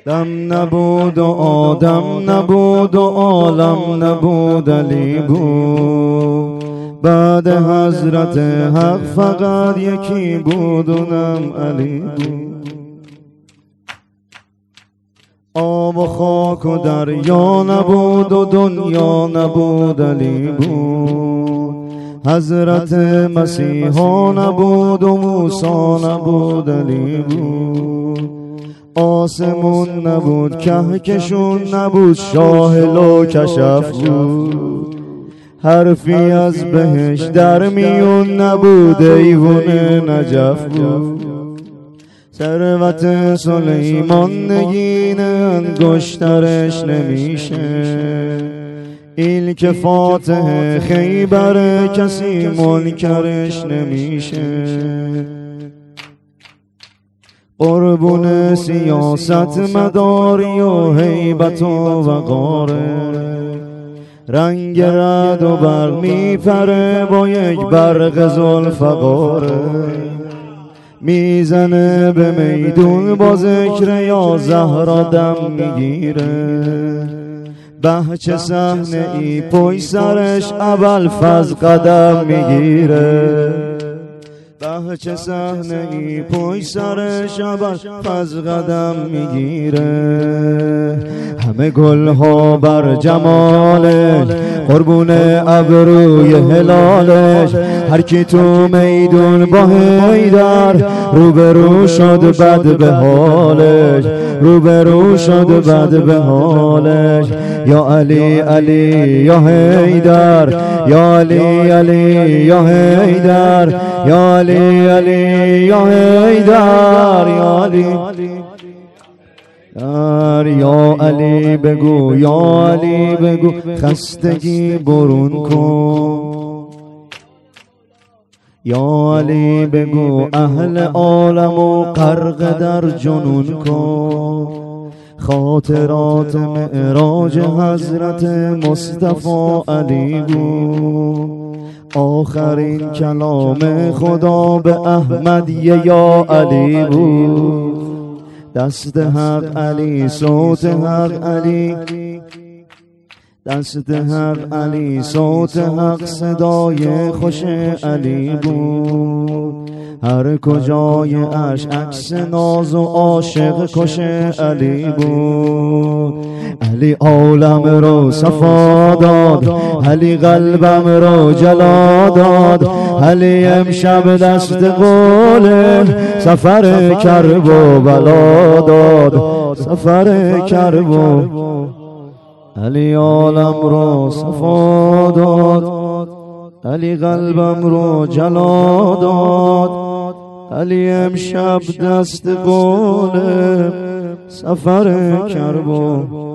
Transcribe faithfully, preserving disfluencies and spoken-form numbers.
دم نبود و آدم نبود و عالم نبود، علی بود. بعد حضرت حق فقط یکی بود، اونم علی بود. آب و خاک و دریا نبود و دنیا نبود، علی بود. حضرت مسیحا نبود و موسی نبود، علی بود. آسمون نبود کهکشون نبود، شاهل و کشف بود. حرفی از بهش در میون نبود، ایوون نجف بود. ثروت سلیمان نگین انگشترش نمیشه، ایلک فاتح خیبر کسی منکرش نمیشه. قربون سیاست مداری و هیبت و وقاره، رنگ رد و برق میپره با یک برق ذوالفقاره. میزنه به میدون با ذکر یا زهرا دم میگیره. بهچه صحنه ای پای سرش ابوالفضل قدم میگیره. بهچه صحنه ای پای سرش ابوالفضل قدم میگیره. همه گلها بر جمالش، قربون ابروی هلالش. هر کی تو میدون با حیدر روبرو شد بد به حالش، روبرو شد بد به حالش. یا علی علی یا حیدر، یا علی علی یا حیدر، یا علی علی یا حیدر، یا علی یا علی بگو، یا علی بگو خستگی برون کن. یا علی بگو اهل عالم و غرق در جنون کن. خاطرات معراج حضرت مصطفی علی بود. آخرین کلام خدا به احمد یا علی بود. دست حق علی، صوت حق علی، دست حق علی، صوت حق، صدای خوش علی بود. هر کجای اش عکس ناز و عاشق کش علی بود. علی عالم رو صفا داد، علی قلبم رو جلا داد. علی امشب دست قوله سفر کرب و بلا داد، سفر کرب و. علی عالم رو صفا داد، علی قلبم رو جلا داد. علی امشب دست قوله سفر کرب و